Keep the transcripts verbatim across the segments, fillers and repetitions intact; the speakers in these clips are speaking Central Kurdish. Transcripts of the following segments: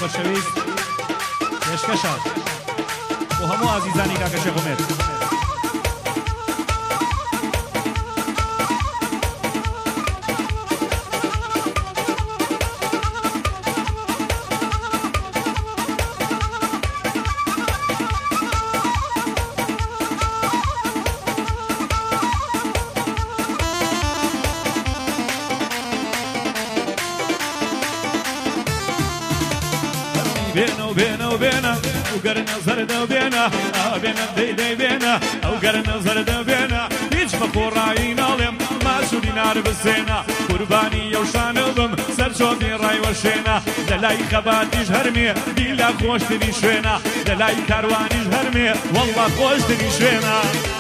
خۆشەویست پێشکەشە بۆ هەموو ئازیزانی کاکە شێخ عومێر. بينا وبينا وبينا وقرنا زرد وبينا بينا دي دي بينا وقرنا زرد وبينا هيج فخور عينا لم ما شودي نار بالزينة قرباني يوشان البم سرشوفي راي وشينا دلاي خباتيش هرمي بيلا خوش تني شوينا دلاي كاروانيش هرمي والله خوش تني شوينا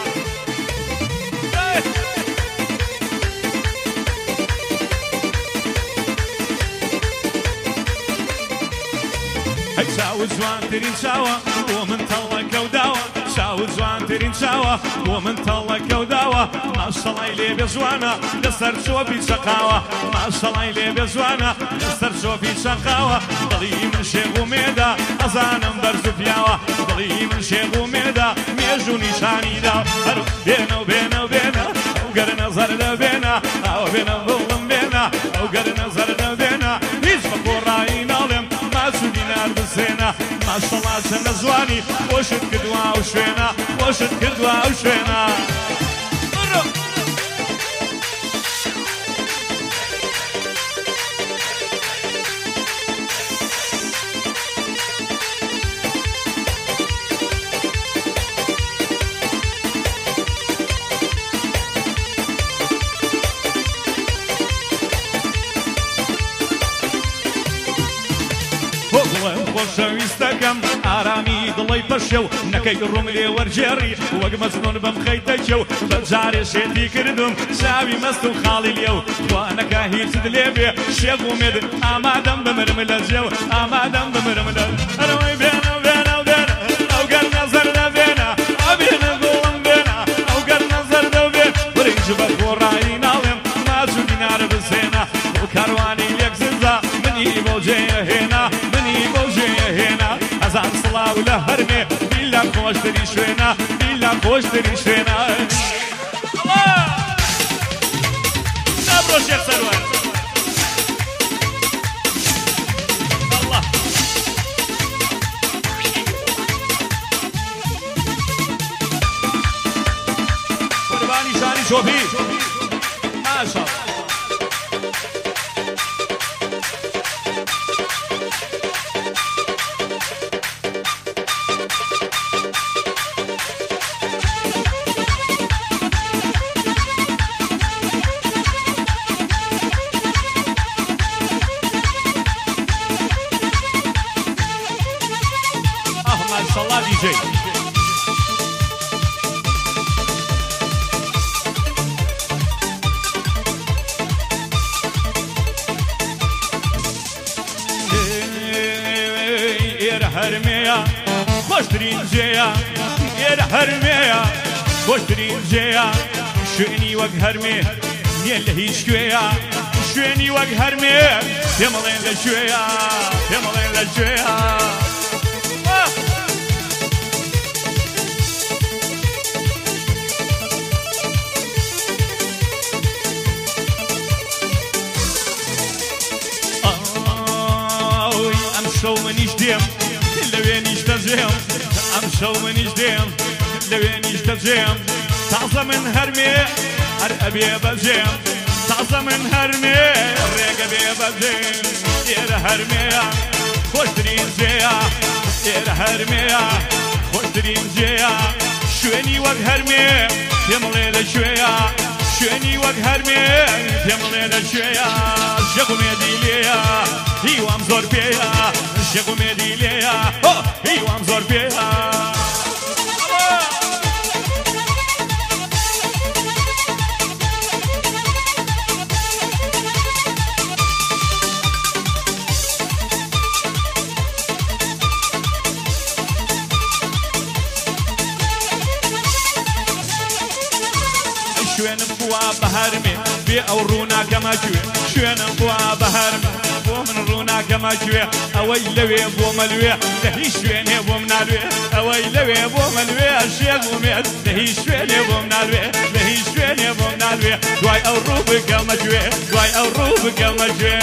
شاو جوان ترين شاوة ومن طلق وداوة شاو جوان ترين شاوة ومن طلق وداوة ما شاء الله يلي بجوانا لسر شوفي شقاوة ما شاء الله يلي بجوانا لسر شوفي شقاوة ضلي من شيخ وميدا أزانم برز فياوة ضلي من شيخ وميدا ميجو نشاني دا بينا وبينا وبينا وقرنا زرد بينا أو بينا ظلم بينا وقرنا زرد بينا هيج فقور راينا لم ما شو دينار بالزينة ما شاء الله سنة زواني خوشت كدوا وشوينا خوشت كدوا وشوينا خۆشەویستەکەم ئارامی دڵی پەشێو نەکەی ڕووم لێ وەرجێڕی وەک مەجنون بەم خەیتە و بەجارێ شێتی کردم شاوی مەست و خاڵی لێو خوانەکە هیچت لێ بێ شێخ عومێر ئامادەم بمرم لە جێو ئامادەم بمرم لە ئەرەوەی بێنە بێنە بێنە ئەو گەرنە زەردە بێنە ئەبێنە گوڵم بێنە ئەو گەرنە زەردە بێن برنج بە خۆڕایی ناڵێم ماچوو دینارە بزێنە بۆ کاروانی لێک زنجە منی بۆ جێهێنا أزعل صلاة ولا هرمي بيلا خوش تري شوينا بيلا خوش تري شوينا الله نبرو شيخ سروان الله قرباني شاني شوفي ما شاء الله دي جي يا هرميا خوشترين جيا يا هرميا خوشترين جيا شوني وق هرمي يلا هي شويا شوني وق هرمي يملين لشويا يملين لشويا شو منيش ديم لوينيش تجيم ام شو منيش ديم لوينيش تجيم تعظم من هرمي ارقبي بجيم تعظم من هرمي رقبي بجيم يا هرمي خوشترين جيا يا هرمي خوشترين جيا شويني وق هرمي يملي لشويا شويني وق هرمي يملي لشويا شغو ميديليا هيوام زور بيا شغو ميديليا هيوام زور بيا شوين بوا بهرمي بي اورونا كما شوين شوين بوا بهرمي من ڕووناکەمە گوێ ئەوەی لەوێ بۆ مەلوێ لە هیچ شوێنێ بۆم نالوێ ئەوەی لەوێ بۆ مەلوێ شێخ ومێت لە هیچ شوێنێ بۆم نالوێ لە هیچ شوێنێ بۆم نالوێ دوای ئەو ڕوو بگەمە گوێ دوای ئەو ڕوو بگەمە گوێ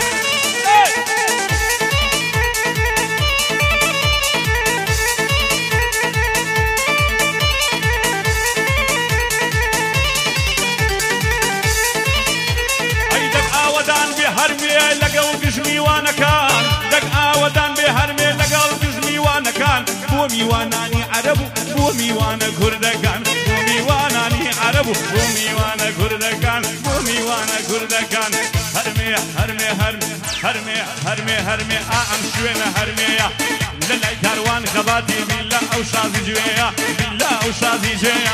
هەرمێ لەگەڵ گژمیوانەکان دەک ئاوەدان بێ هەرمێ لەگەڵ گژمیوانەکان بۆ میوانانی عەرەب و بۆ میوانە کوردەکان بۆ میوانانی عەرەب و بۆ میوانە کوردەکان بۆ میوانە کوردەکان هەرمێ هەرمێ هەرمێ هەرمێ هەرمێ هەرمێ ئا ئەم شوێنە هەرمێیە لە لای کاروان خەباتی بیللا ئەو شازی جوێیە بیللا ئەو شازی جوێیە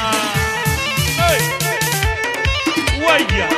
وەیە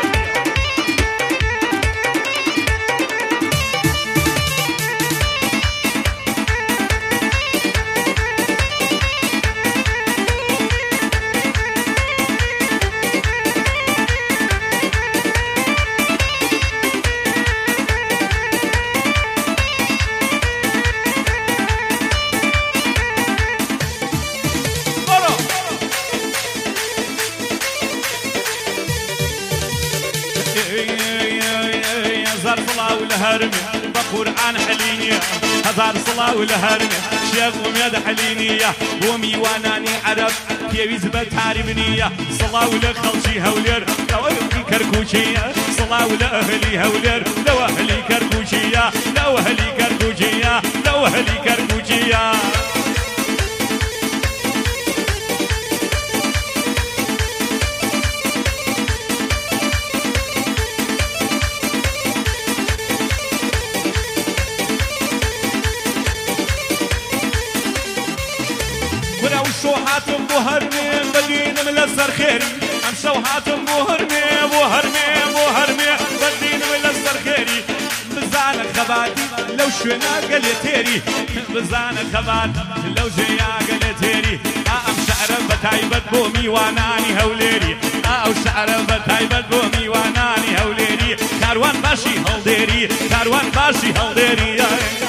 هزار صلاة والهرمة بقرآن حلينية هزار صلاة والهرمة شيخ وميد حلينية وميواناني عرب كيويز بتعربنية صلاة ولا خلشي هولير لو أهلي كركوشية صلاة ولا أهلي هولير لو أهلي كركوشية لو أهلي كركوشية لو أهلي كركوشية شو هاتم بو هرمي بدين من السر خيري ام شو هاتم بو هرمي بو هرمي بو هرمي بدين من السر خيري بزان خباتي لو شونا قلتيري بزان خبات لو جيا قلتيري ام شعر بتايبت بو ميواناني هوليري او شعر بتايبت بو ميواناني هوليري كاروان باشي هولديري كاروان باشي هولديري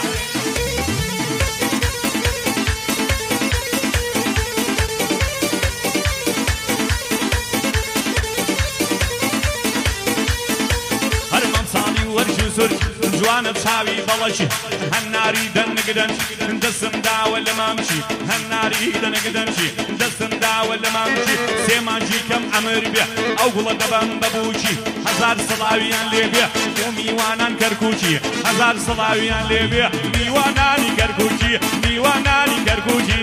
جوانە چاوی بەڵەشی هەناری دەنگدەن دەستم داوە لە مامچی هەناری دەنگدەنشی دەستم داوە لە مامچی سێمانجی کەم ئەمر بێ ئەو گوڵە دەبەم بەبووچی هەزار سڵاویان لێبێ بۆ میوانان کەرکووچی هەزار سڵاویان لێبێ میوانانی کەرکووچی میوانانی کەرکووچی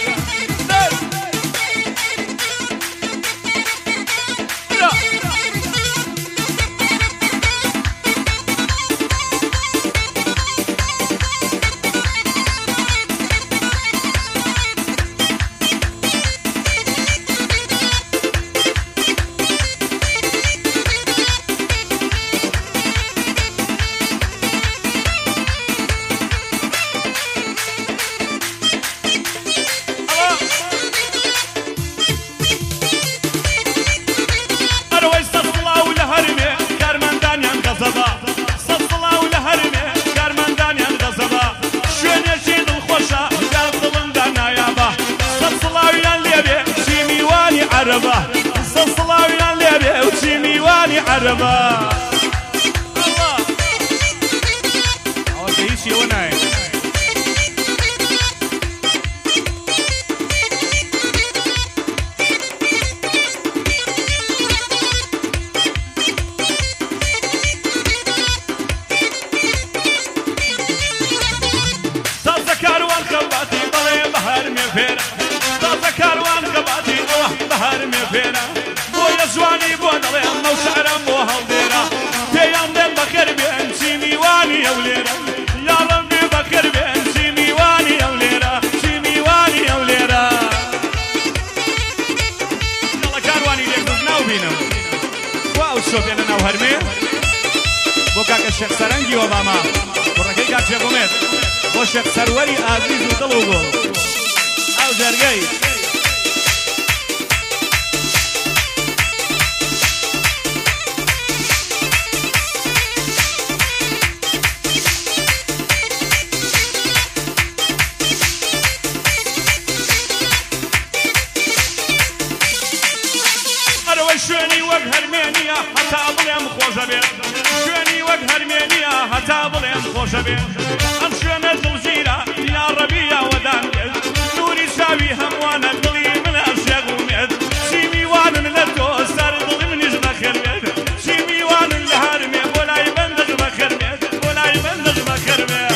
عربة صلاويان ليبي وشي ميواني عربة الله أو تعيشي وناي صوت كاروان خباتي بلي بحر مفيرة صوت كاروان خباتي بهر مفيرة بو يزواني بو نليم مو شعرم بو هالديرة تيام دم بخير بين شي ميواني يا وليرة يا ربي بخير بين شي ميواني يا وليرة شي ميواني يا وليرة يلا كارواني ليك ناو بينم واو شو بينا ناو هرمي بو كاك الشيخ سرنجي وباما ورقي كاك شيخوميت بو شيخ سروري عزيز وطلوغو او جرقي هەرمێنیە هەتا بڵێم خۆشە بێت شوێنی وەک هەرمێنیە هەتا بڵێم خۆشە بێت ئەم شوێنە دڵگیرە یا ڕەبیە وەدان بێت نوری چاوی هەمووانە دڵی من عەشێق ومێت چی میوانن لە تۆ سەر دڵی منیش بەخێر بێت چی میوانن لە هەرمێ بۆ لای بەندەش بەخێر بێت بۆ لای بەندەش بەخێر بێت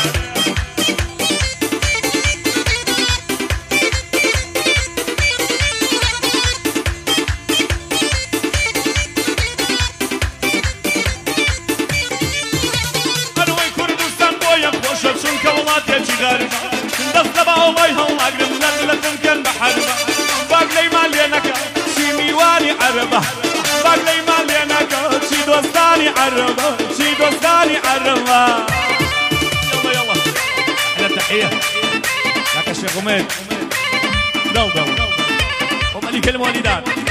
چونکە وڵاتێکی غەربە دەست لە باوەڵای هەڵناگرن لەدلەتن کەن بە حەربە باگ لەیمان لێ نەکە چی میوانی عەرەبە باگ لەیمان لێ نەکە چی دۆستانی عەرەبە چی دۆستانی عەرەبە يلا يلا أنا تحية لك الشيخ أميد دل دل هم اللي يكلموا والدات